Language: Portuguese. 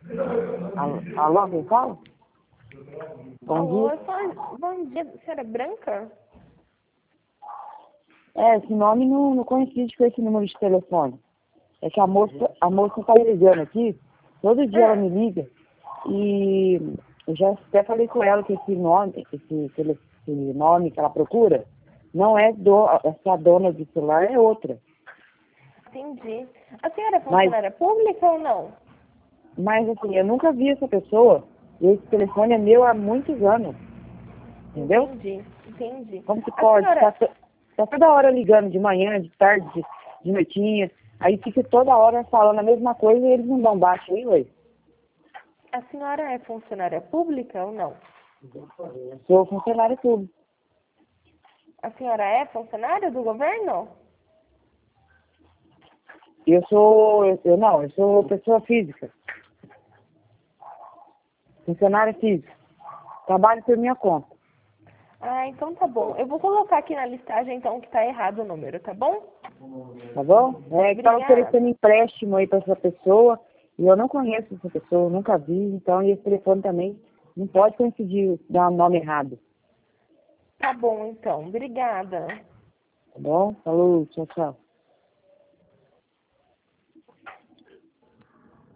Alô, quem fala? Bom dia. Bom dia, senhora Branca? Esse nome não coincide com esse número de telefone. É que a moça tá me ligando aqui, todo dia ela me liga, e eu já até falei com ela que esse nome que ela procura, não é essa dona do celular, é outra. Entendi. A senhora é funcionária pública ou não? Mas assim, eu nunca vi essa pessoa, e esse telefone é meu há muitos anos. Entendeu? Entendi. Como que pode? Senhora... Tá toda hora ligando, de manhã, de tarde, de noitinha. Aí fica toda hora falando a mesma coisa e eles não dão baixo aí, ué. A senhora é funcionária pública ou não? Sou funcionária pública. A senhora é funcionária do governo? Eu sou pessoa física. Funcionária física. Trabalho por minha conta. Ah, então tá bom. Eu vou colocar aqui na listagem, então, que tá errado o número, tá bom? Tá bom? É que tava oferecendo empréstimo aí pra essa pessoa, e eu não conheço essa pessoa, nunca vi, então, e esse telefone também não pode coincidir, dar um nome errado. Tá bom, então. Obrigada. Tá bom? Falou, tchau, tchau.